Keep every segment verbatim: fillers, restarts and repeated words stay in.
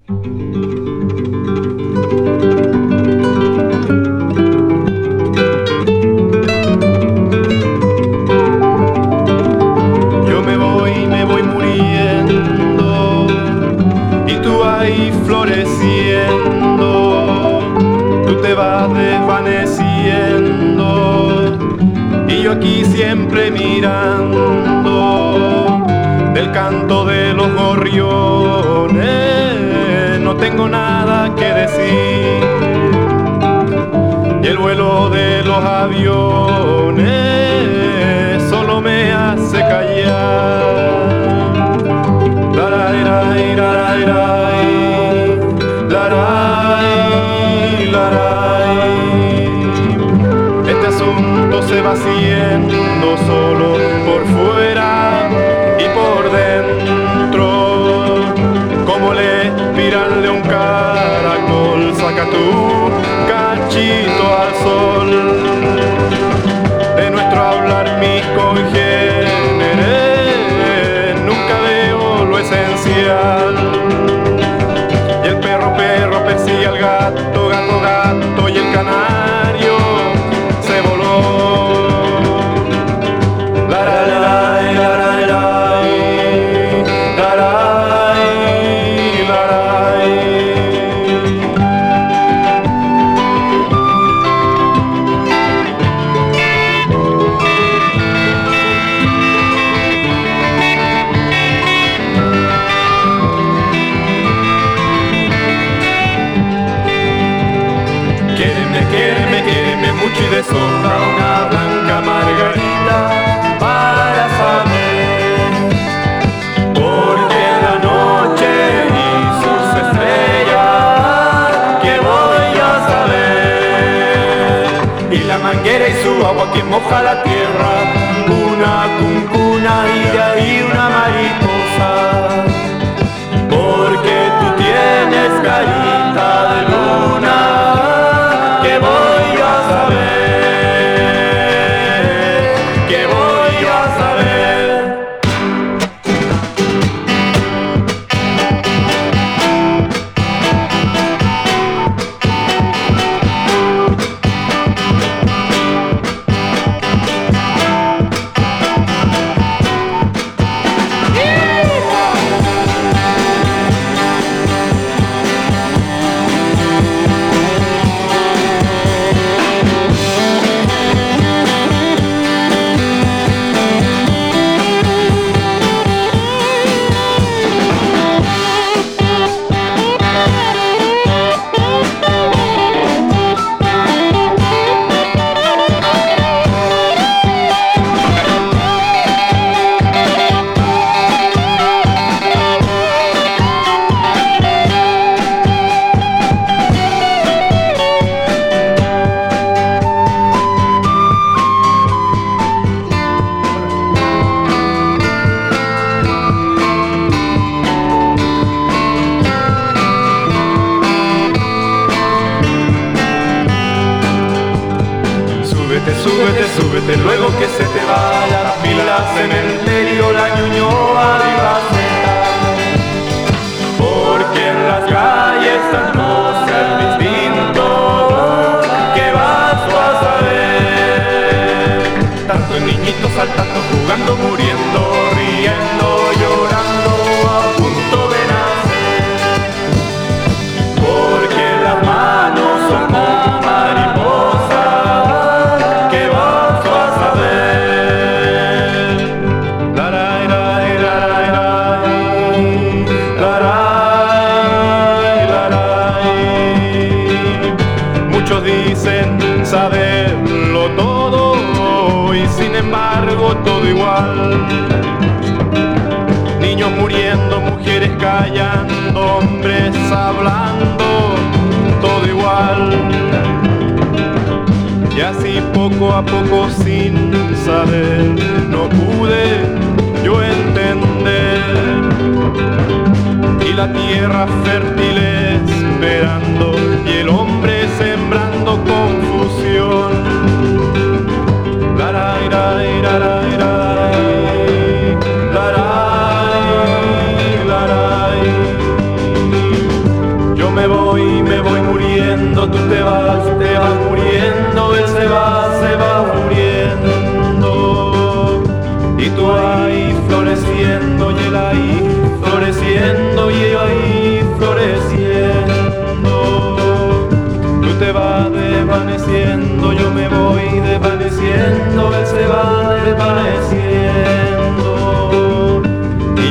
Yo me voy, me voy muriendo y tú ahí floreciendo. Tú te vas desvaneciendo y yo aquí siempre mirando. Del canto de los gorriones no tengo nada que decir, y el vuelo de los aviones solo me hace callar. Laray, laray, laray, laray, laray. Este asunto se va haciendo solo por fuera y por dentro, como le espiralde un caracol. Saca tu cachito al sol. De nuestro hablar mis congéneres nunca veo lo esencial. Y el perro, perro persigue al gato, gato, gato, y el canario se voló. La, la, la, la, la, la, la. Mucho y de sombra una blanca margarita para saber, porque en la noche y sus estrellas que voy a saber, y la manguera y su agua que moja la tierra, una cuncuna y de ahí una mariposa, porque tú tienes carita de luna que voy a saber, que voy a saber. Súbete, súbete, luego que se te vaya la pila, cementerio, la ñuñoa y Raceta, porque en las calles tan no ser distinto, ¿qué vas tú a saber? Tanto niñitos saltando, jugando, muriendo, riendo, llorando, a punto de nacer, porque las manos son como mariposas. Muchos dicen saberlo todo y sin embargo todo igual. Niños muriendo, mujeres callando, hombres hablando, todo igual. Y así poco a poco sin saber no pude yo entender. Y la tierra fértil esperando y el hombre sembrando confusión. Laray, laray, laray, laray, laray, laray.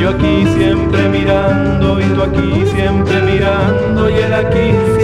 Yo aquí siempre mirando y tú aquí siempre mirando y él aquí